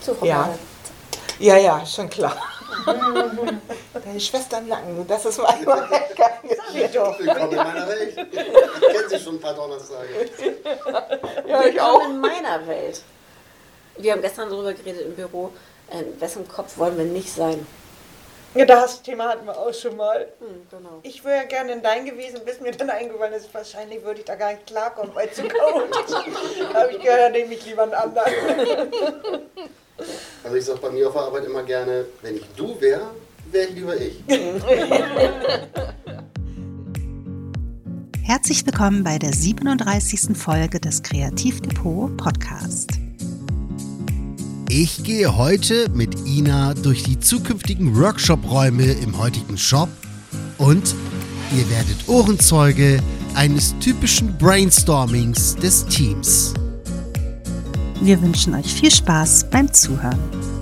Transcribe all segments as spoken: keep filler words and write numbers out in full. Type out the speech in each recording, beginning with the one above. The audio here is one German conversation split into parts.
So, Frau Ja. Bade. Ja, ja, schon klar. Deine Schwester im Nacken, das ist manchmal gar nicht doch. Willkommen in meiner Welt. Ich kenne sie schon ein paar Donnerstage. Ja, ich Willkommen auch. in meiner Welt. Wir haben gestern darüber geredet im Büro, in wessen Kopf wollen wir nicht sein. Ja, das Thema hatten wir auch schon mal. Hm, genau. Ich wäre ja gerne in dein gewesen, bis mir dann eingefallen ist, wahrscheinlich würde ich da gar nicht klarkommen, weil zu coach. Da habe ich gehört, dann nehme ich lieber einen anderen. Also ich sage bei mir auf der Arbeit immer gerne, wenn ich du wäre, wäre ich lieber ich. Herzlich willkommen bei der siebenunddreißigsten Folge des Kreativdepot Podcast. Ich gehe heute mit Ina durch die zukünftigen Workshop-Räume im heutigen Shop und ihr werdet Ohrenzeuge eines typischen Brainstormings des Teams. Wir wünschen euch viel Spaß beim Zuhören.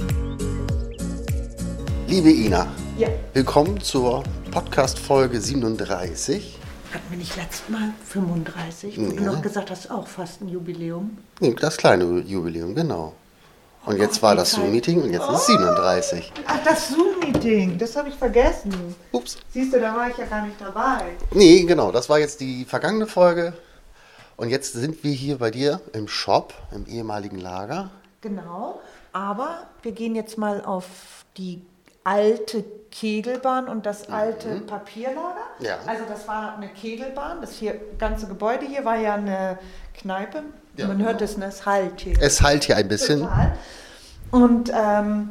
Liebe Ina, Ja. willkommen zur Podcast-Folge siebenunddreißig. Hatten wir nicht letztes Mal fünfunddreißig, wo Ja. du noch gesagt hast, auch fast ein Jubiläum? Nee, das kleine Jubiläum, genau. Und jetzt war die das Zeit. Zoom-Meeting und jetzt ist es siebenunddreißig. Ach, das Zoom-Meeting, das habe ich vergessen. Ups. Siehst du, da war ich ja gar nicht dabei. Nee, genau, das war jetzt die vergangene Folge. Und jetzt sind wir hier bei dir im Shop, im ehemaligen Lager. Genau, aber wir gehen jetzt mal auf die alte Kegelbahn und das alte Papierlager. Ja. Also das war eine Kegelbahn, das hier ganze Gebäude hier war ja eine Kneipe. Ja, Man genau. hört es, ne, es halt hier. Es halt hier ein bisschen. Total. Und ähm,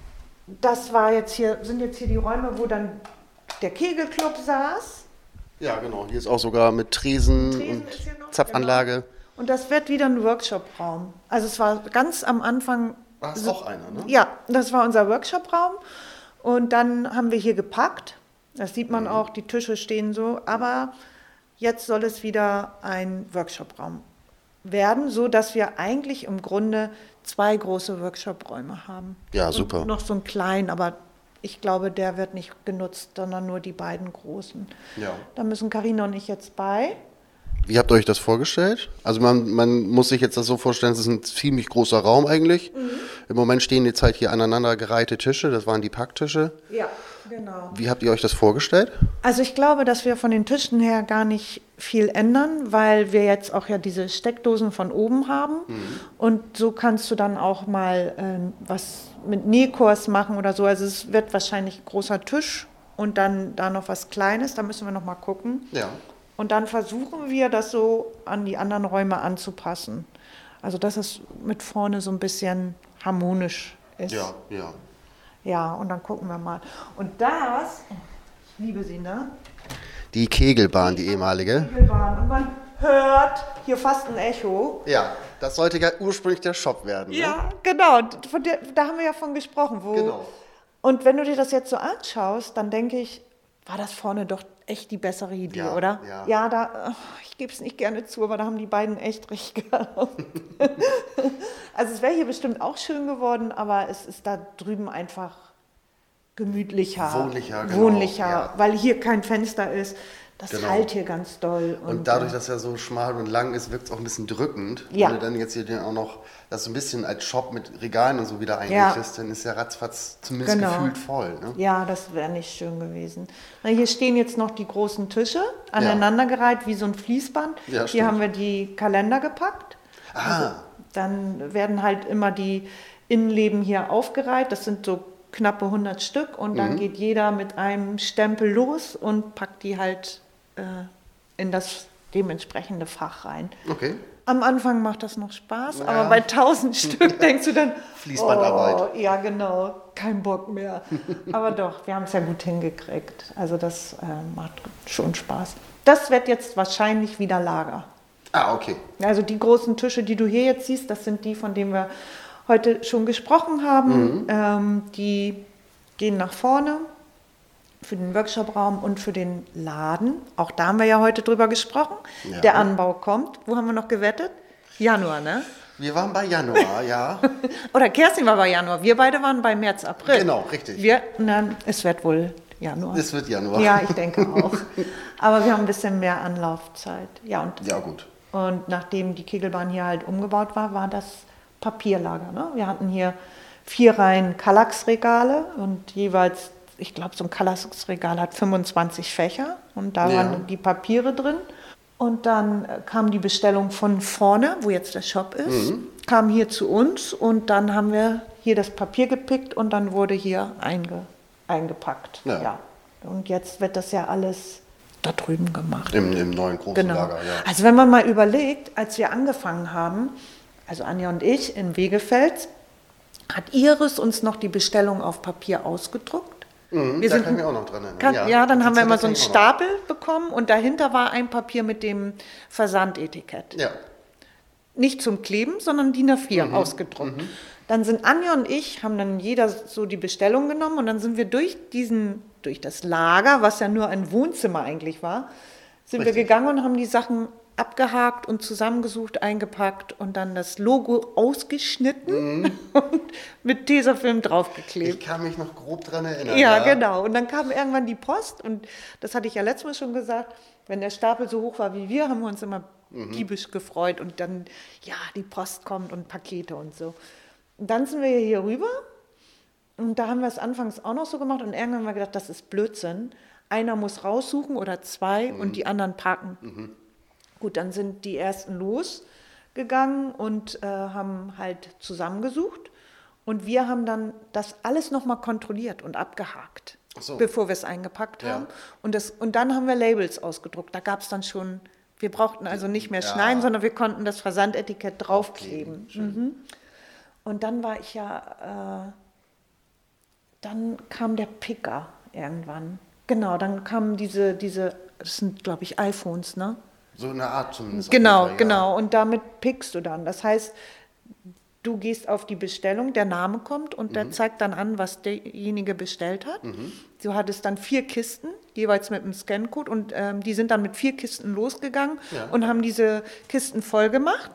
das war jetzt hier, sind jetzt hier die Räume, wo dann der Kegelclub saß. Ja, genau. Hier ist auch sogar mit Tresen, Tresen und ist hier noch, Zapfanlage. Genau. Und das wird wieder ein Workshop-Raum. Also es war ganz am Anfang. War es so- auch einer, ne? Ja, das war unser Workshop-Raum. Und dann haben wir hier gepackt. Das sieht man auch, die Tische stehen so. Aber jetzt soll es wieder ein Workshop-Raum werden, so dass wir eigentlich im Grunde zwei große Workshop-Räume haben. Ja, super. Und noch so einen kleinen, aber ich glaube, der wird nicht genutzt, sondern nur die beiden großen. Ja. Da müssen Carina und ich jetzt bei. Wie habt ihr euch das vorgestellt? Also man, man muss sich jetzt das so vorstellen, es ist ein ziemlich großer Raum eigentlich. Im Moment stehen jetzt halt hier aneinandergereihte Tische, das waren die Packtische. Ja, genau. Wie habt ihr euch das vorgestellt? Also ich glaube, dass wir von den Tischen her gar nicht viel ändern, weil wir jetzt auch ja diese Steckdosen von oben haben. Und so kannst du dann auch mal ähm, was mit Nähkurs machen oder so. Also es wird wahrscheinlich ein großer Tisch und dann da noch was Kleines. Da müssen wir noch mal gucken. Ja. Und dann versuchen wir, das so an die anderen Räume anzupassen. Also dass es mit vorne so ein bisschen harmonisch ist. Ja, ja. Ja, und dann gucken wir mal. Und das, ich liebe sie, ne? Die Kegelbahn, die ehemalige. Kegelbahn. Und man hört hier fast ein Echo. Ja, das sollte ja ursprünglich der Shop werden. Ne? Ja, genau. Von der, da haben wir ja von gesprochen. Wo, Genau. Und wenn du dir das jetzt so anschaust, dann denke ich, war das vorne doch echt die bessere Idee, Ja, oder? ja. Ja, da, ich gebe es nicht gerne zu, aber da haben die beiden echt recht gehabt. Also es wäre hier bestimmt auch schön geworden, aber es ist da drüben einfach gemütlicher. Wohnlicher, genau, Wohnlicher, ja. weil hier kein Fenster ist. Das Genau. halt hier ganz doll. Und dadurch, äh, dass er so schmal und lang ist, wirkt es auch ein bisschen drückend. Ja. Wenn du dann jetzt hier den auch noch das so ein bisschen als Shop mit Regalen und so wieder Ja. einrichtest, dann ist der ratzfatz zumindest Genau. gefühlt voll. Ne? Ja, das wäre nicht schön gewesen. Na, hier stehen jetzt noch die großen Tische, aneinandergereiht wie so ein Fließband. Ja, hier stimmt. haben wir die Kalender gepackt. Ah, Dann werden halt immer die Innenleben hier aufgereiht. Das sind so knappe hundert Stück. Und dann Mhm. geht jeder mit einem Stempel los und packt die halt äh, in das dementsprechende Fach rein. okay. Am Anfang macht das noch Spaß, Ja. aber bei tausend Stück denkst du dann, Fließbandarbeit. Oh, ja, genau, kein Bock mehr. Aber doch, wir haben es ja gut hingekriegt. Also das äh, macht schon Spaß. Das wird jetzt wahrscheinlich wieder Lager. Ah, okay. Also die großen Tische, die du hier jetzt siehst, das sind die, von denen wir heute schon gesprochen haben. Ähm, die gehen nach vorne für den Workshopraum und für den Laden. Auch da haben wir ja heute drüber gesprochen. Ja. Der Anbau kommt. Wo haben wir noch gewettet? Januar, ne? Wir waren bei Januar, ja. Oder Kerstin war bei Januar. Wir beide waren bei März, April. Genau, richtig. Wir, na, es wird wohl Januar. Es wird Januar. Ja, ich denke auch. Aber wir haben ein bisschen mehr Anlaufzeit. Ja, und, Ja, gut. und nachdem die Kegelbahn hier halt umgebaut war, war das Papierlager. Ne? Wir hatten hier vier Reihen Kallax-Regale und jeweils, ich glaube, so ein Kallax-Regal hat fünfundzwanzig Fächer und da Ja. waren die Papiere drin. Und dann äh, kam die Bestellung von vorne, wo jetzt der Shop ist, Mhm. kam hier zu uns und dann haben wir hier das Papier gepickt und dann wurde hier einge, eingepackt. Ja. Ja. Und jetzt wird das ja alles da drüben gemacht. Im, im neuen großen Genau. Lager, ja. Also wenn man mal überlegt, als wir angefangen haben, also Anja und ich in Wegefeld, hat Iris uns noch die Bestellung auf Papier ausgedruckt. Mhm, wir da sind- kann ich mich auch noch dran erinnern. Kann, ja, dann die haben wir Zettel immer so kenn einen ich auch noch. Stapel bekommen und dahinter war ein Papier mit dem Versandetikett. Ja. Nicht zum Kleben, sondern D I N A vier Mhm. ausgedruckt. Dann sind Anja und ich, haben dann jeder so die Bestellung genommen und dann sind wir durch diesen, durch das Lager, was ja nur ein Wohnzimmer eigentlich war, sind wir Richtig. gegangen und haben die Sachen abgehakt und zusammengesucht, eingepackt und dann das Logo ausgeschnitten und mit Tesafilm Ich draufgeklebt. kann mich noch grob dran erinnern. Ja, genau. Und dann kam irgendwann die Post und das hatte ich ja letztes Mal schon gesagt, wenn der Stapel so hoch war wie wir, haben wir uns immer diebisch gefreut und dann, ja, die Post kommt und Pakete und so. Und dann sind wir hier rüber und da haben wir es anfangs auch noch so gemacht und irgendwann haben wir gedacht, das ist Blödsinn. Einer muss raussuchen oder zwei und die anderen packen. Gut, dann sind die ersten losgegangen und äh, haben halt zusammengesucht und wir haben dann das alles nochmal kontrolliert und abgehakt, Ach so. bevor wir es eingepackt Ja. haben. Und, das, und dann haben wir Labels ausgedruckt. Da gab es dann schon, wir brauchten also nicht mehr Ja. schneiden, sondern wir konnten das Versandetikett draufkleben. Mhm. Und dann war ich ja, äh, dann kam der Picker irgendwann. Genau, dann kamen diese, diese, das sind glaube ich iPhones, ne? So eine Art zumindest. auf Genau, jeden Fall, ja. genau. Und damit pickst du dann. Das heißt, du gehst auf die Bestellung, der Name kommt und Mhm. der zeigt dann an, was derjenige bestellt hat. Du hattest dann vier Kisten, jeweils mit einem Scancode und ähm, die sind dann mit vier Kisten losgegangen Ja. und haben diese Kisten voll gemacht.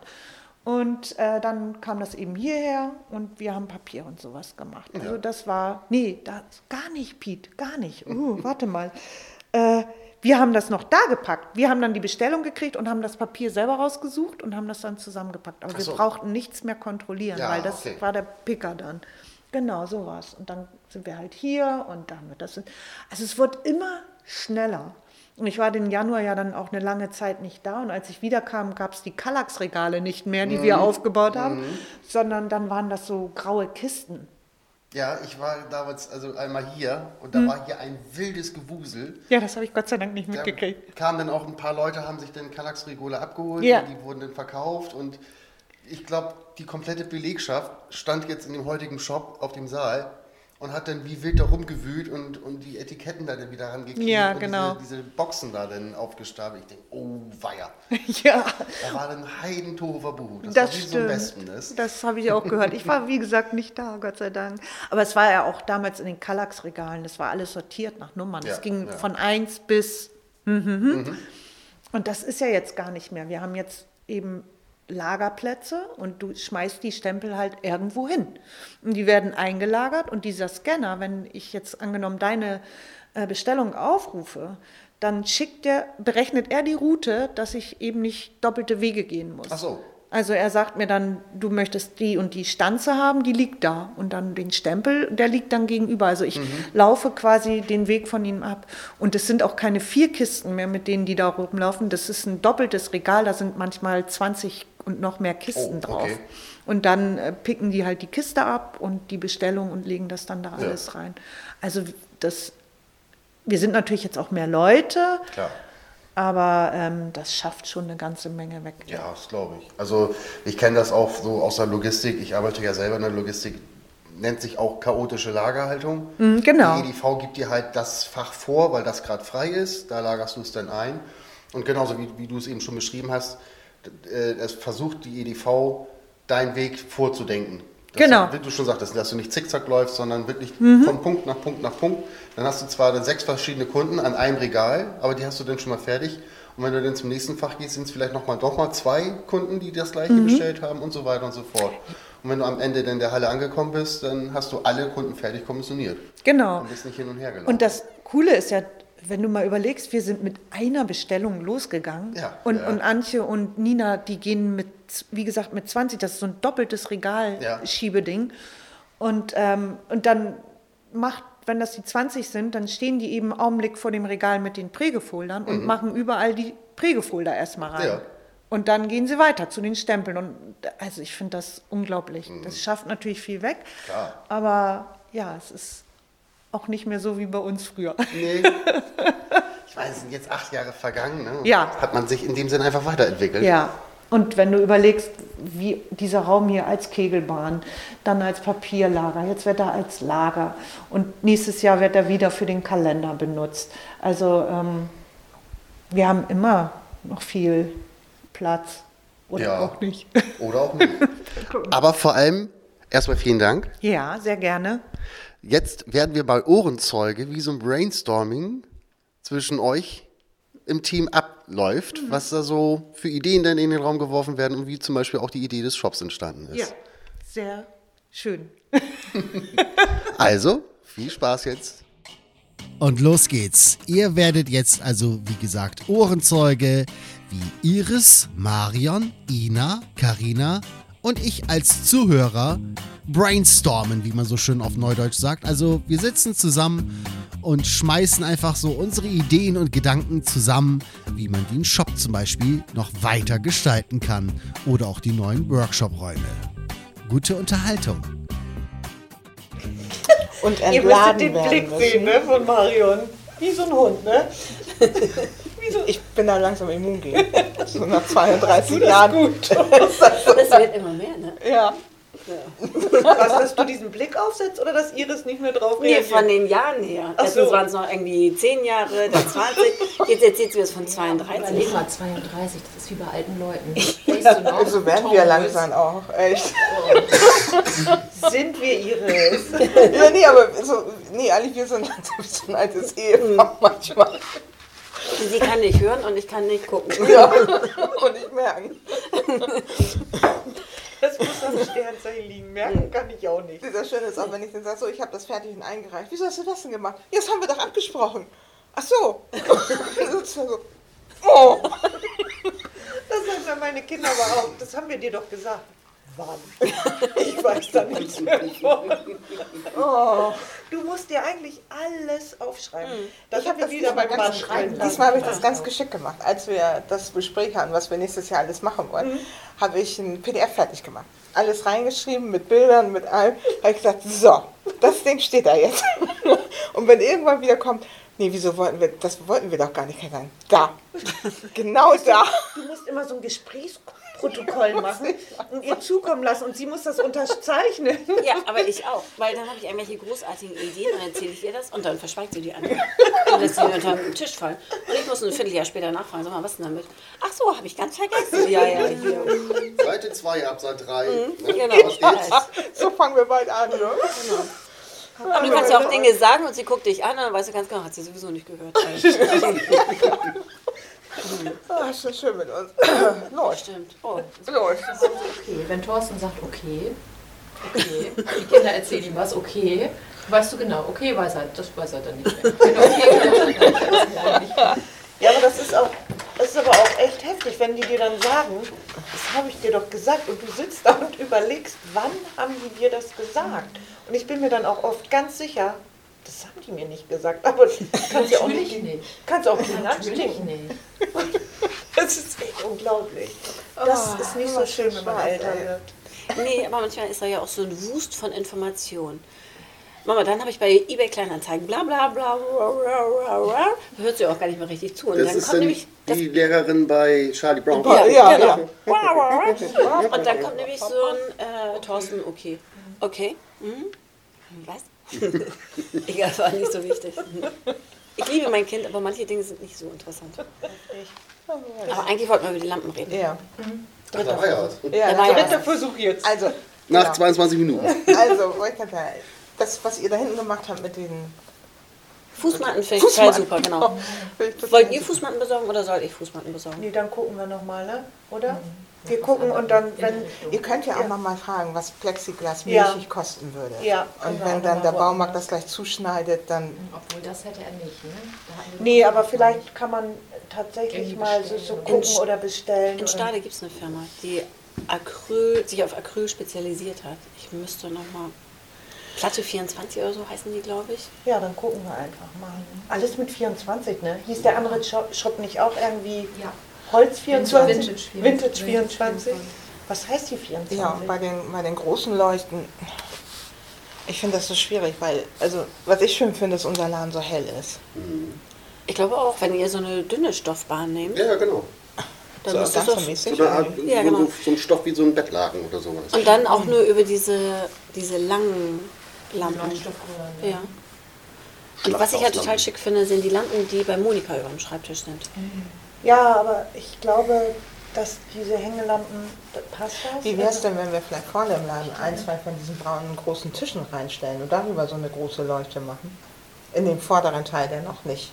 Und äh, dann kam das eben hierher und wir haben Papier und sowas gemacht. Also das war, nee, das, gar nicht, Piet, gar nicht. Uh, warte mal. Äh, wir haben das noch da gepackt. Wir haben dann die Bestellung gekriegt und haben das Papier selber rausgesucht und haben das dann zusammengepackt. Aber Ach wir so. brauchten nichts mehr kontrollieren, Ja, weil das okay. war der Picker dann. Genau, so war's. Und dann sind wir halt hier und dann wird das. Also es wird immer schneller. Und ich war den Januar ja dann auch eine lange Zeit nicht da. Und als ich wiederkam, gab es die Kallax-Regale nicht mehr, die Mhm. wir aufgebaut haben, sondern dann waren das so graue Kisten. Ja, ich war damals also einmal hier und Hm. da war hier ein wildes Gewusel. Ja, das habe ich Gott sei Dank nicht Da mitgekriegt. kamen dann auch ein paar Leute, haben sich dann Kallax-Regale abgeholt, Ja. und die wurden dann verkauft und ich glaube, die komplette Belegschaft stand jetzt in dem heutigen Shop auf dem Saal und hat dann wie wild da rumgewühlt und, und die Etiketten da dann wieder rangeklebt Ja, und genau. diese, diese Boxen da dann aufgestapelt. Ich denke, oh weia, Ja, da war dann Heidentohu Verbuhu. Das, das war wie so ein stimmt. Wespennest. Das habe ich auch gehört. Ich war, wie gesagt, nicht da, Gott sei Dank. Aber es war ja auch damals in den Kallax-Regalen, das war alles sortiert nach Nummern. Ja, Es ging ja. von eins bis... Mhm. Und das ist ja jetzt gar nicht mehr. Wir haben jetzt eben Lagerplätze und du schmeißt die Stempel halt irgendwo hin. Und die werden eingelagert und dieser Scanner, wenn ich jetzt angenommen deine äh, Bestellung aufrufe, dann schickt der, berechnet er die Route, dass ich eben nicht doppelte Wege gehen muss. Ach so. Also er sagt mir dann, du möchtest die und die Stanze haben, die liegt da. Und dann den Stempel, der liegt dann gegenüber. Also ich laufe quasi den Weg von ihm ab. Und es sind auch keine vier Kisten mehr, mit denen die da rumlaufen. Das ist ein doppeltes Regal, da sind manchmal zwanzig und noch mehr Kisten Oh, drauf. okay. Und dann äh, picken die halt die Kiste ab und die Bestellung und legen das dann da Ja. alles rein. Also das, wir sind natürlich jetzt auch mehr Leute, Klar. aber ähm, das schafft schon eine ganze Menge weg. Ja, das glaube ich. Also ich kenne das auch so aus der Logistik. Ich arbeite ja selber in der Logistik. Nennt sich auch chaotische Lagerhaltung. Mm, genau. Die E D V gibt dir halt das Fach vor, weil das gerade frei ist. Da lagerst du es dann ein. Und genauso wie, wie du es eben schon beschrieben hast, äh, es versucht die E D V, deinen Weg vorzudenken. Dass Genau. Du, wie du schon sagtest, dass du nicht zickzack läufst, sondern wirklich von Punkt nach Punkt nach Punkt. Dann hast du zwar dann sechs verschiedene Kunden an einem Regal, aber die hast du dann schon mal fertig. Und wenn du dann zum nächsten Fach gehst, sind es vielleicht nochmal doch mal zwei Kunden, die das gleiche bestellt haben und so weiter und so fort. Und wenn du am Ende dann der Halle angekommen bist, dann hast du alle Kunden fertig kommissioniert. Genau. Und bist nicht hin und her gelaufen. Und das Coole ist ja, wenn du mal überlegst, wir sind mit einer Bestellung losgegangen Ja, und, ja. und Antje und Nina, die gehen mit, wie gesagt, mit zwanzig, das ist so ein doppeltes Ja. Regal-Schiebeding. Und, ähm, und dann macht, wenn das die zwanzig sind, dann stehen die eben einen Augenblick vor dem Regal mit den Prägefoldern und machen überall die Prägefolder erstmal rein. Ja. Und dann gehen sie weiter zu den Stempeln. Und also ich finde das unglaublich. Das schafft natürlich viel weg. Klar. Aber ja, es ist auch nicht mehr so wie bei uns früher. Nee. Ich weiß, es sind jetzt acht Jahre vergangen. Ne? Ja. Hat man sich in dem Sinne einfach weiterentwickelt. Ja. Und wenn du überlegst, wie dieser Raum hier als Kegelbahn, dann als Papierlager, jetzt wird er als Lager und nächstes Jahr wird er wieder für den Kalender benutzt. Also ähm, wir haben immer noch viel Platz oder Ja. auch nicht. Oder auch nicht. Aber vor allem, erstmal vielen Dank. Ja, sehr gerne. Jetzt werden wir bei Ohrenzeuge, wie so ein Brainstorming zwischen euch im Team abläuft, was da so für Ideen dann in den Raum geworfen werden und wie zum Beispiel auch die Idee des Shops entstanden ist. Ja, sehr schön. Also, viel Spaß jetzt. Und los geht's. Ihr werdet jetzt also, wie gesagt, Ohrenzeuge, wie Iris, Marion, Ina, Carina und ich als Zuhörer brainstormen, wie man so schön auf Neudeutsch sagt. Also wir sitzen zusammen und schmeißen einfach so unsere Ideen und Gedanken zusammen, wie man den Shop zum Beispiel noch weiter gestalten kann oder auch die neuen Workshop-Räume. Gute Unterhaltung. Und Ihr müsstet entladen den werden Blick müssen. sehen, ne, von Marion. Wie so ein Hund, ne? Ich bin da langsam immun gegen. So nach zweiunddreißig Jahren. Gut. Das wird immer mehr, ne? Ja. Was, dass du diesen Blick aufsetzt oder dass Iris nicht mehr drauf Nee, reagiert? von den Jahren her. Ach Erstens so. waren es noch irgendwie zehn Jahre, dann zwanzig. Jetzt erzählt sie das von Überleg zweiunddreißig. mal, zweiunddreißig, das ist wie bei alten Leuten. Weißt du noch? So werden wir langsam auch. Echt. Sind wir Iris? Ja, nee, aber so, nee, eigentlich wir sind so ein altes Ehepaar manchmal. Sie kann nicht hören und ich kann nicht gucken. Ja. Und nicht merken. Das muss am Sternzeichen liegen. Merken kann ich auch nicht. Dieser Schöne ist auch, wenn ich dann sage, so, ich habe das fertig und eingereicht. Wieso hast du das denn gemacht? Ja, das haben wir doch abgesprochen. Ach so. Das ist so. Oh. Das sagen dann meine Kinder aber auch. Das haben wir dir doch gesagt. Wann? Ich weiß da nichts mehr von. Oh. Du musst dir eigentlich alles aufschreiben. Das Ich habe wir das wieder beim diesmal Mann ganz, schreiben lassen. diesmal habe ich das ganz geschickt gemacht. Als wir das Gespräch hatten, was wir nächstes Jahr alles machen wollen, habe ich ein P D F fertig gemacht. Alles reingeschrieben, mit Bildern, mit allem. Da habe ich gesagt, so, das Ding steht da jetzt. Und wenn irgendwann wieder kommt, nee, wieso wollten wir, das wollten wir doch gar nicht sagen. Da, genau da. Du musst immer so ein Gesprächsprotokoll machen und ihr zukommen lassen und sie muss das unterzeichnen. Ja, aber ich auch. Weil dann habe ich irgendwelche großartigen Ideen, dann erzähle ich ihr das und dann verschweigt sie die anderen. Und lässt sie mir unter den Tisch fallen. Und ich muss ein Vierteljahr später nachfragen, sag mal, was denn damit? Ach so, habe ich ganz vergessen. Ja, ja, hier. Seite zwei, Absatz drei. Ne? Genau. Da steht's. So fangen wir bald an. Ne? Aber du kannst ja auch Dinge sagen und sie guckt dich an und dann weißt du ganz genau, hat sie sowieso nicht gehört. Ah, ist das schön mit uns. Läuft. Stimmt. Oh. Läuft. Okay, wenn Thorsten sagt, okay, okay, die Kinder erzählen ihm was, okay, weißt du genau, okay weiß er, das weiß er dann nicht mehr. Wenn okay, dann weiß er nicht mehr. Ja, aber das ist auch, das ist aber auch echt heftig, wenn die dir dann sagen, das habe ich dir doch gesagt und du sitzt da und überlegst, wann haben die dir das gesagt? Und ich bin mir dann auch oft ganz sicher, das haben die mir nicht gesagt, aber kannst du auch Natürlich nicht, nicht. kannst auch nicht Natürlich anstinken. nicht. Das ist echt unglaublich. Das ist nicht so schön, wenn man älter wird. Nee, aber manchmal ist da ja auch so ein Wust von Informationen. Mama, dann habe ich bei eBay Kleinanzeigen bla bla bla bla bla bla bla. Da hört sie auch gar nicht mehr richtig zu. Und Das dann ist kommt dann nämlich das, die Lehrerin bei Charlie Brown. Ja, ja, genau. ja. Und dann kommt nämlich so ein äh, Thorsten, okay. Okay. Mhm. Was? Egal, war nicht so wichtig. Ich liebe mein Kind, aber manche Dinge sind nicht so interessant. Aber eigentlich wollten wir über die Lampen reden. Ja. Ach, da war ja was. Ja, Da war ja Dritter was. Versuch jetzt. also, Nach genau. zweiundzwanzig Minuten. Also, wollte ich gerade sagen, das, was ihr da hinten gemacht habt mit den Fußmatten finde ich total super, genau. Finde ich total Wollt ihr super. Fußmatten besorgen oder soll ich Fußmatten besorgen? Nee, dann gucken wir nochmal, ne? Oder? Wir gucken und dann, wenn... Ihr könnt ja auch noch mal fragen, was Plexiglas Ja. milchig kosten würde. Ja. Und wenn dann der Baumarkt das gleich zuschneidet, dann... Obwohl, das hätte er nicht, ne? Da hatten wir Nee, doch- aber vielleicht kann man tatsächlich Irgendwie mal so, so bestellen. gucken In- oder bestellen. In oder- Stade gibt es eine Firma, die Acryl, sich auf Acryl spezialisiert hat. Ich müsste nochmal... Platte vierundzwanzig oder so heißen die, glaube ich. Ja, dann gucken wir einfach mal. Alles mit vierundzwanzig, ne? Hieß der andere Shop, Shop nicht auch irgendwie Ja. Holz vierundzwanzig? Vintage vierundzwanzig. Vintage vierundzwanzig. Was heißt die vierundzwanzig? Ja, bei den, bei den großen Leuchten, ich finde das so schwierig, weil, also, was ich schön finde, ist, unser Laden so hell ist. Ich glaube auch, wenn ihr so eine dünne Stoffbahn nehmt, Ja, genau. dann So ist das doch... ganzmäßig. So eine Art, Ja, so, genau. so, so ein Stoff wie so ein Bettlaken oder sowas. Und dann auch nur über diese, diese langen Lampen. Leuchtstoffröhren. Ja. Und was ich halt total schick finde, sind die Lampen, die bei Monika über dem Schreibtisch sind. Ja, aber ich glaube, dass diese Hängelampen, das passt das? Wie wäre es denn, wenn wir vielleicht vorne im Laden ein, zwei von diesen braunen großen Tischen reinstellen und darüber so eine große Leuchte machen? In dem vorderen Teil, der noch nicht.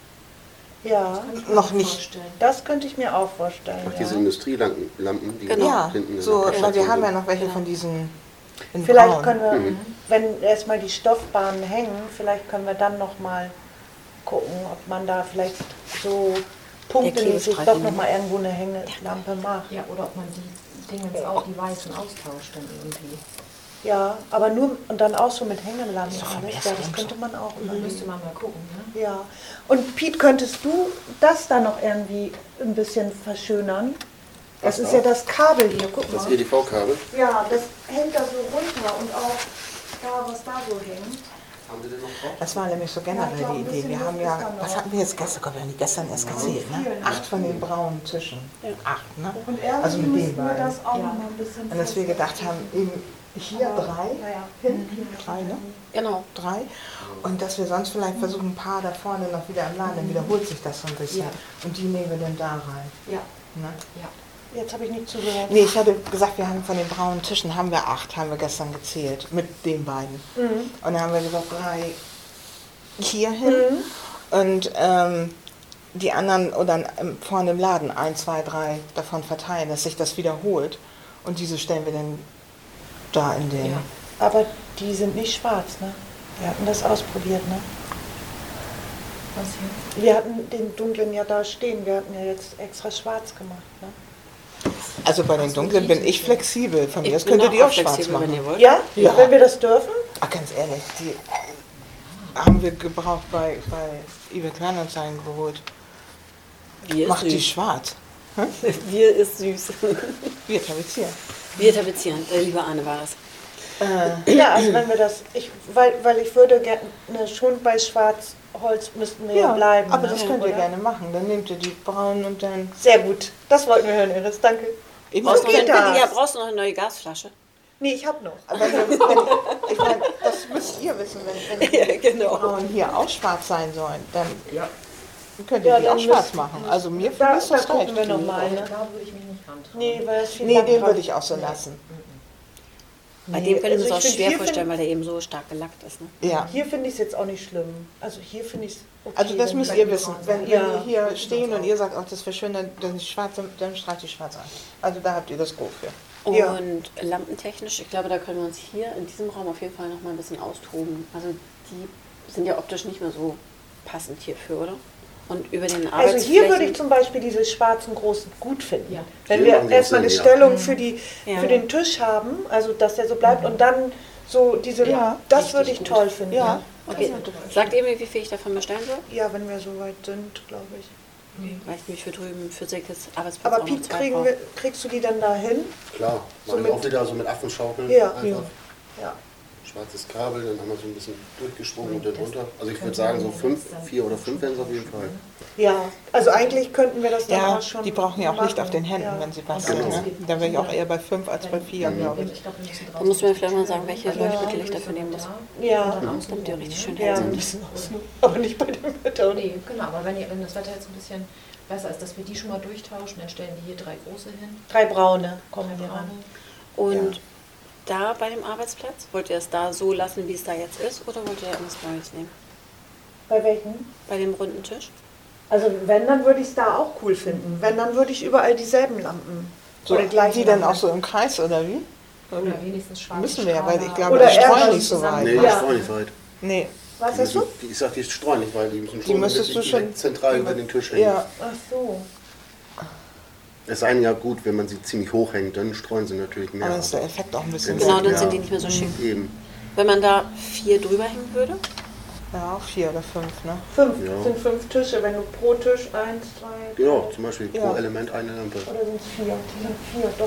Ja, Noch nicht. Vorstellen. das könnte ich mir auch vorstellen. Auch Ja. diese Industrielampen, Lampen, die Genau. Ja, hinten in so, der weil wir Station haben ja sind. noch welche von diesen in Vielleicht braun. können wir, Mhm. wenn erstmal die Stoffbahnen hängen, vielleicht können wir dann nochmal gucken, ob man da vielleicht so punktemäßig Klebestreifen, doch ne? nochmal irgendwo eine Hängelampe macht. Ja, oder ob man die Dingens auch, die weißen austauscht dann irgendwie. Ja, aber nur und dann auch so mit Hängelampen. doch am alles. besten Ja, das so. könnte man auch Dann machen. müsste man mal gucken, ne? Ja. Und Piet, könntest du das da noch irgendwie ein bisschen verschönern? Das Was ist da? ja das Kabel hier, guck Das mal. E D V-Kabel. Ja, das hängt da so runter und auch da, was da so hängt. Haben wir den noch drauf? Das war nämlich so generell Ja, ich glaub, die ein Idee. bisschen Wir haben Luft ja, ist da noch. was hatten wir jetzt gestern? Gott, wir haben die gestern erst gezählt, ne? Acht von den braunen Tischen. Acht, ne? Und irgendwie Also mit den müssten wir beiden. das auch Ja. noch mal ein bisschen Und dass wir gedacht haben, eben hier drei, Ja, ja. Hinten. drei, ne? Genau. Drei. Und dass wir sonst vielleicht versuchen, ein paar da vorne noch wieder im Laden, dann wiederholt sich das so ein bisschen. Ja. Und die nehmen wir dann da rein. Ja. Ne? Ja. Jetzt habe ich nicht zugehört. Nee, ich hatte gesagt, wir haben von den braunen Tischen, haben wir acht, haben wir gestern gezählt, mit den beiden. Und dann haben wir gesagt, drei hier hin und ähm, die anderen oder ähm, vorne im Laden, ein, zwei, drei davon verteilen, dass sich das wiederholt. Und diese stellen wir dann da in den... Ja. Aber die sind nicht schwarz, ne? Wir hatten das ausprobiert, ne? Was hier? Wir hatten den dunklen ja da stehen. Wir hatten ja jetzt extra schwarz gemacht, ne? Also bei den dunklen bin ich flexibel. Von mir aus Ich bin könntet auch ihr auch flexibel, schwarz wenn machen. ihr wollt. Ja? Ja. Wenn wir das dürfen? Ach, ganz ehrlich, die haben wir gebraucht bei, bei eBay Kleinanzeigen geholt. Wir ist Macht die süß. schwarz. Wir ist süß. Wir tapezieren. Wir tapezieren. Der liebe Arne war das. Ja, also wenn wir das, ich, weil, weil ich würde gerne schon bei Schwarzholz müssten wir ja, bleiben. aber ne? das könnt ihr Oder? gerne machen. Dann nehmt ihr die braunen und dann... Sehr gut. Das wollten wir hören, Iris. Danke. Eben Brauchst so du noch, geht eine, das. ja, brauchst du noch eine neue Gasflasche? Nee, ich habe noch. Wenn wir, wenn, ich meine, das müsst ihr wissen, wenn, wenn Ja, die genau. Frauen hier auch schwarz sein sollen, dann könnt ihr Ja, die dann auch schwarz müssen- machen. Also mir Da, ist da das gucken recht. wir nochmal. Ne? Da würde ich mich nicht rantrauen. Nee, weil das viel Nee, Lack den drauf- würde ich auch so lassen. Bei Nee, dem können wir also uns auch ich find, schwer hier vorstellen, find- weil der eben so stark gelackt ist. Ne? Ja. Hier finde ich es jetzt auch nicht schlimm. Also hier finde ich es okay. Also das wenn müsst die- ihr wissen. Wenn, Ja. wenn wir hier stehen und ihr sagt, ach, das wäre schön, dann, dann, schwarz, dann streicht die schwarz an. Also da habt ihr das Go für. Und Ja. lampentechnisch, ich glaube, da können wir uns hier in diesem Raum auf jeden Fall noch mal ein bisschen austoben. Also die sind ja optisch nicht mehr so passend hierfür, oder? Und über den Also Arbeitsflächen... hier würde ich zum Beispiel diese schwarzen großen gut finden. Ja. Wenn Hier wir machen die erstmal auch eine Sinn, ja. Stellung für, die, Ja. für den Tisch haben, also dass der so bleibt und dann so diese, Ja, das würde ich richtig toll finden. Ja. Okay, sagt ihr mir, wie viel ich davon bestellen soll? Ja, wenn wir so weit sind, glaube ich. Weil ich mich für drüben Physik ist Arbeitsplatz Aber auch noch Piet, zwei kriegen brauche. wir, kriegst du die dann da hin? Klar, So machen mit- wir auch wieder so mit Affenschaukeln. Ja. Einfach. Ja. Schwarzes Kabel, dann haben wir so ein bisschen durchgeschwungen und dann runter. Also ich würde sagen, so fünf, vier oder fünf wären es auf jeden Fall. Ja, also eigentlich könnten wir das dann Ja, auch schon die brauchen ja auch Licht machen. auf den Händen, Ja. wenn sie basteln. Genau. Ne? Da wäre ich auch eher bei fünf als bei vier, glaube ich. Ich glaube, wir müssen Da musst du mir vielleicht mal sagen, welche Leuchtmittel ich dafür nehmen muss. Ja, Damit die richtig schön hell ja, ein sind. bisschen aus, aber nicht bei dem Wetter. Nee, genau, aber wenn, ihr, wenn das Wetter jetzt ein bisschen besser ist, dass wir die schon mal durchtauschen, dann stellen wir hier drei große hin. Drei braune kommen wir ran. Und da bei dem Arbeitsplatz, wollt ihr es da so lassen, wie es da jetzt ist, oder wollt ihr irgendwas Neues nehmen? Bei welchen? Bei dem runden Tisch? Also wenn, dann würde ich es da auch cool finden. Wenn, dann würde ich überall dieselben Lampen. So, oder gleichen die dann Lampen. auch so im Kreis, oder wie? Oder wenigstens schwarze Müssen wir ja, weil ich glaube, Oder die eher streuen was nicht so zusammen- weit. Nee, Ja. die streuen nicht weit. Nee. Was Die hast du? müssen- die- Ich sag, die streuen nicht weit, die müssen schon müsstest wirklich du schon- direkt zentral über den Tisch hängen. Ja. Ach so. Es sei ja gut, wenn man sie ziemlich hoch hängt, dann streuen sie natürlich mehr. Aber ist der Effekt auch ein bisschen Genau, weg. dann Ja. sind die nicht mehr so schick. Eben. Wenn man da vier drüber hängen würde? Ja, vier oder fünf, ne? Fünf, Ja. sind fünf Tische, wenn du pro Tisch eins, zwei, Genau, zum Beispiel Ja. pro Element eine Lampe. oder sind es vier? Die sind vier, doch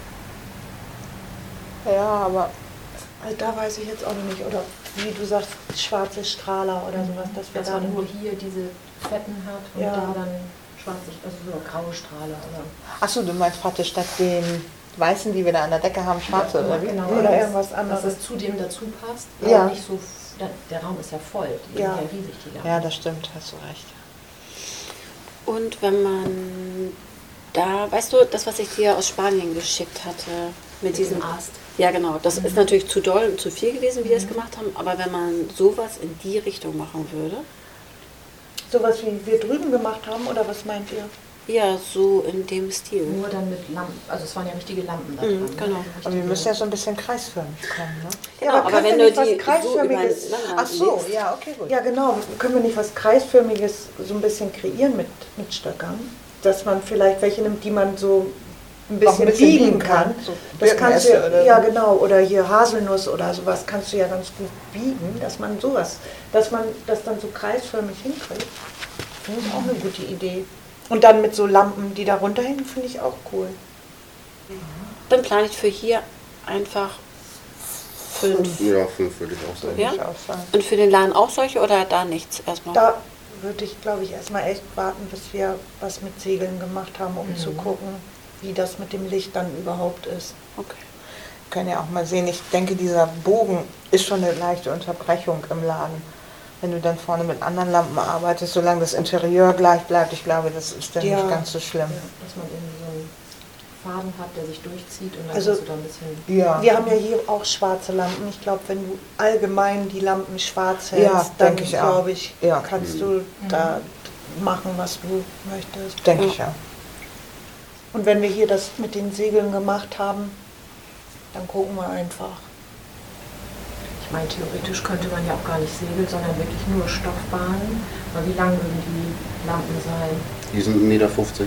vier. Ja, aber Also da weiß ich jetzt auch noch nicht. Oder wie du sagst, schwarze Strahler oder sowas, dass wir Dass da man nur hier diese fetten hat und Ja. da dann schwarze, also so graue Strahler oder. achso, du meinst praktisch statt den weißen, die wir da an der Decke haben, schwarze, oder wie? Genau, Oder dass- irgendwas anderes. Dass es zu dem dazu passt, Ja. aber nicht so, der, der Raum ist ja voll, die Ja. sind ja riesig, die Lampen. Ja, das stimmt, hast du recht. Und wenn man da, weißt du, das, was ich dir aus Spanien geschickt hatte, mit diesem Ast. Ja, genau. Das ist natürlich zu doll und zu viel gewesen, wie wir es gemacht haben. Aber wenn man sowas in die Richtung machen würde, Sowas wie wir drüben gemacht haben, oder was meint ihr? ja, so in dem Stil. Nur dann mit Lampen, also es waren ja richtige Lampen da Mhm, dran. genau. Ne? Aber wir müssen ja so ein bisschen kreisförmig kommen, ne? Genau, aber, können wenn wir du nicht die was so über Kreisförmiges- Ach so, ja, okay, gut. Ja, genau. Können wir nicht was Kreisförmiges so ein bisschen kreieren mit, mit Stöckern? Dass man vielleicht welche nimmt, die man so ein Auch bisschen, ein bisschen biegen biegen kann. kann. So Das kannst du, Birkenäste oder ja so. genau, oder hier Haselnuss oder sowas kannst du ja ganz gut biegen, dass man sowas, dass man das dann so kreisförmig hinkriegt. Finde ich auch eine gute Idee. Und dann mit so Lampen, die da runterhängen, finde ich auch cool. Dann plane ich für hier einfach fünf. Ja, fünf würde ich auch sagen. Ja? Ich auch sagen. Und für den Laden auch solche oder da nichts erstmal? Da würde ich, glaube ich, erstmal echt warten, bis wir was mit Segeln gemacht haben, um zu gucken, wie das mit dem Licht dann überhaupt ist. Okay. Wir können ja auch mal sehen, ich denke, dieser Bogen ist schon eine leichte Unterbrechung im Laden. Wenn du dann vorne mit anderen Lampen arbeitest, solange das Interieur gleich bleibt, ich glaube, das ist dann Ja. nicht ganz so schlimm. Ja, dass man irgendwie so einen Faden hat, der sich durchzieht und dann Also- hast du da ein bisschen. Ja, Wir haben ja hier auch schwarze Lampen. Ich glaube, wenn du allgemein die Lampen schwarz hältst, Ja, dann denke ich auch. glaube ich, Ja. kannst du da machen, was du möchtest. denke ich ja. Und wenn wir hier das mit den Segeln gemacht haben, dann gucken wir einfach. Ich meine, theoretisch könnte man ja auch gar nicht segeln, sondern wirklich nur Stoffbahnen. Aber wie lang würden die Lampen sein? Die sind ein Meter fünfzig.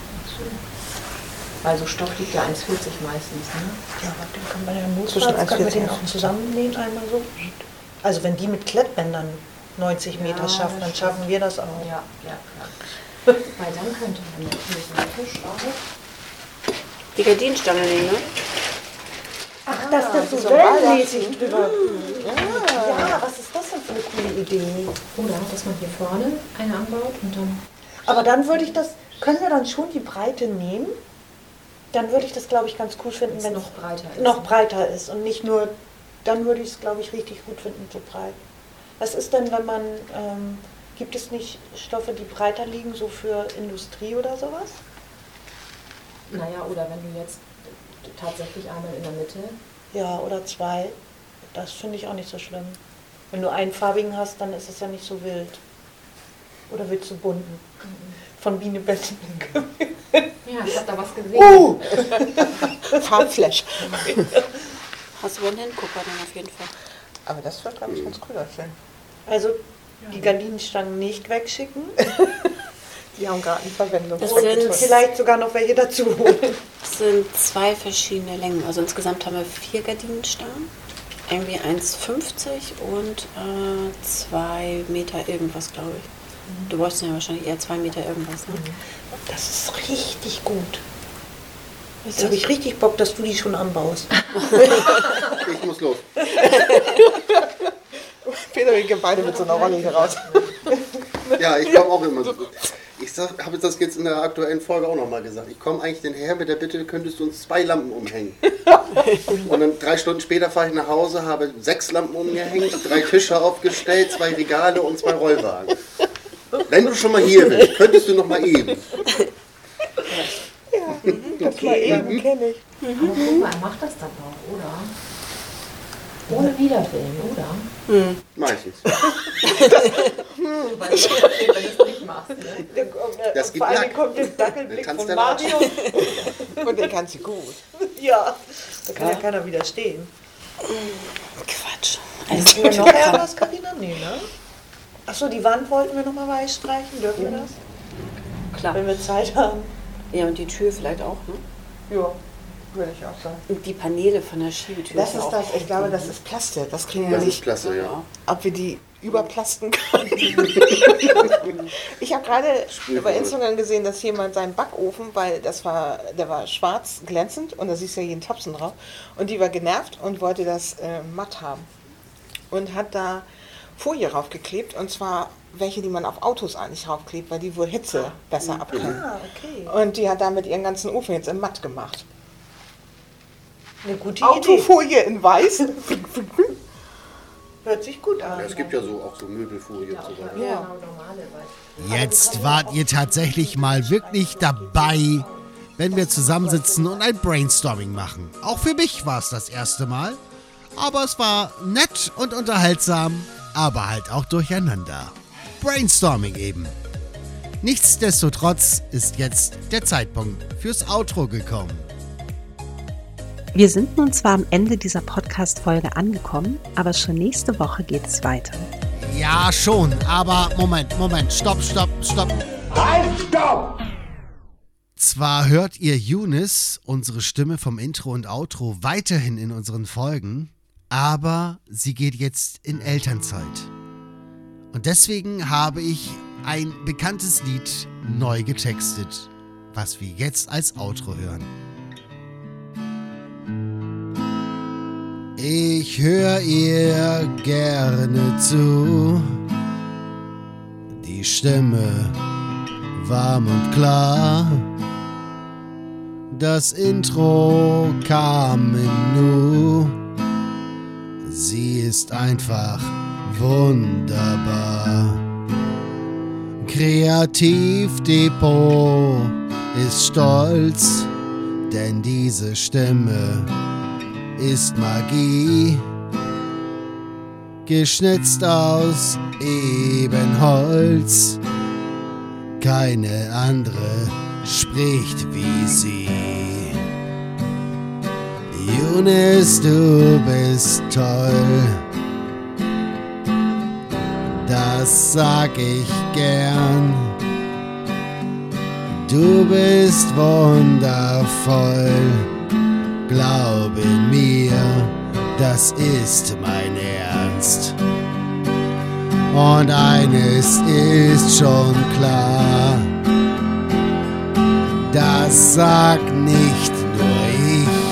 Also Stoff liegt ja eins vierzig meistens, ne? Ja, aber den kann man ja Zwischen notfalls, können wir eins vierzig den auch zusammennähen einmal so. Also wenn die mit Klettbändern neunzig Meter Ja, schaffen, das dann stimmt. schaffen wir das auch. Ja, ja, klar. Weil dann könnte man natürlich einen Tisch auch. Die Gardinenstange nehmen, ne? Ach, dass das so so wellenmäßig drüber. Ja, was ist das denn für eine coole Idee? Oder dass man hier vorne eine anbaut und dann. Aber dann würde ich das, können wir dann schon die Breite nehmen? Dann würde ich das, glaube ich, ganz cool finden, Wenn's wenn noch breiter ist. noch breiter ist und nicht nur, dann würde ich es, glaube ich, richtig gut finden, so breit. Was ist denn, wenn man, ähm, gibt es nicht Stoffe, die breiter liegen, so für Industrie oder sowas? Naja, oder wenn du jetzt tatsächlich einmal in der Mitte. Ja, oder zwei. Das finde ich auch nicht so schlimm. Wenn du einen farbigen hast, dann ist es ja nicht so wild. Oder willst du bunten? Von Biene Bettenblinke. Ja, ich habe da was gesehen. Uh! Farbflash. Hast du wohl einen Hingucker dann auf jeden Fall. Aber das wird, glaube ich, ganz cool aussehen. Also die Gardinenstangen nicht wegschicken. Die haben gerade eine Verwendung. Das Und sind- vielleicht sogar noch welche dazu holen. Es sind zwei verschiedene Längen. Also insgesamt haben wir vier Gardinenstangen. Irgendwie eins fünfzig und äh, zwei Meter irgendwas, glaube ich. Du brauchst ja wahrscheinlich eher zwei Meter irgendwas. Ne? Das ist richtig gut. Jetzt habe ich richtig Bock, dass du die schon anbaust. Ich muss los. Peter, wir gehen beide mit so einer Rolle hier raus. Ja, ich komme auch immer so. Ich habe das jetzt in der aktuellen Folge auch nochmal gesagt. Ich komme eigentlich den her mit der Bitte, könntest du uns zwei Lampen umhängen. Und dann drei Stunden später fahre ich nach Hause, habe sechs Lampen umgehängt, drei Tische aufgestellt, zwei Regale und zwei Rollwagen. Wenn du schon mal hier bist, könntest du noch mal eben. Das mal eben kenne ich. Aber guck mal, er macht das dann auch, oder? Ohne Widerwillen, oder? Meistens. Weil es wenn du es nicht machst. Ne? Das gibt Vor allem Lack. kommt der Dackelblick Dann von tanzt der Mario. Und den kannst du gut. Ja, da kann ja keiner widerstehen. Quatsch. Ist Alles hier noch irgendwas, Carina? Nee, ne? Achso, die Wand wollten wir nochmal weiß streichen. Dürfen wir das? klar. Wenn wir Zeit haben. Ja, und die Tür vielleicht auch, ne? Ja. würde ich auch sagen. Und die Paneele von der Schiebetür. Das ist auch das, ich glaube, das ist Plaste. Das kriegen wir Das nicht. ist klasse, ja. Ob wir die überplasten können. Ich habe gerade bei Instagram gesehen, dass jemand seinen Backofen, weil das war, der war schwarz glänzend und da siehst du ja jeden Topfen drauf, und die war genervt und wollte das äh, matt haben. Und hat da Folie raufgeklebt, und zwar welche, die man auf Autos eigentlich raufklebt, weil die wohl Hitze besser abkönnen. Ah, okay. Und die hat damit ihren ganzen Ofen jetzt in matt gemacht. Eine gute Autofolie in weiß. Hört sich gut an. Ja, es gibt ja so auch so Möbelfolie und so weiter. Ja. Jetzt wart ihr tatsächlich mal wirklich dabei, wenn wir zusammensitzen und ein Brainstorming machen. Auch für mich war es das erste Mal. Aber es war nett und unterhaltsam, aber halt auch durcheinander. Brainstorming eben. Nichtsdestotrotz ist jetzt der Zeitpunkt fürs Outro gekommen. Wir sind nun zwar am Ende dieser Podcast-Folge angekommen, aber schon nächste Woche geht es weiter. Ja, schon, aber Moment, Moment, stopp, stopp, stopp. Halt, stopp! Zwar hört ihr Younes, unsere Stimme vom Intro und Outro, weiterhin in unseren Folgen, aber sie geht jetzt in Elternzeit. Und deswegen habe ich ein bekanntes Lied neu getextet, was wir jetzt als Outro hören. Ich höre ihr gerne zu, die Stimme warm und klar. Das Intro kam im Nu, sie ist einfach wunderbar. Kreativdepot ist stolz, denn diese Stimme ist Magie, geschnitzt aus Ebenholz. Keine andere spricht wie sie. Younes, du bist toll, das sag ich gern. Du bist wundervoll. Glaube mir, das ist mein Ernst. Und eines ist schon klar, das sag nicht nur ich.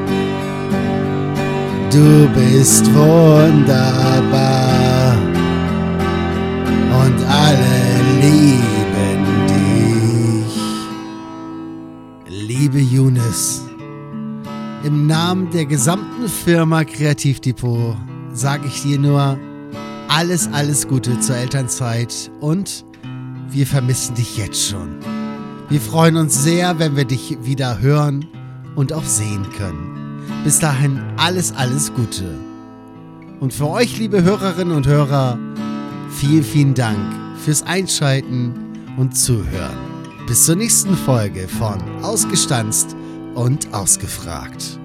Du bist wunderbar und alle lieben dich. Liebe Younes, im Namen der gesamten Firma Kreativdepot sage ich dir nur alles, alles Gute zur Elternzeit und wir vermissen dich jetzt schon. Wir freuen uns sehr, wenn wir dich wieder hören und auch sehen können. Bis dahin alles, alles Gute. Und für euch, liebe Hörerinnen und Hörer, vielen, vielen Dank fürs Einschalten und Zuhören. Bis zur nächsten Folge von Ausgestanzt und Ausgefragt.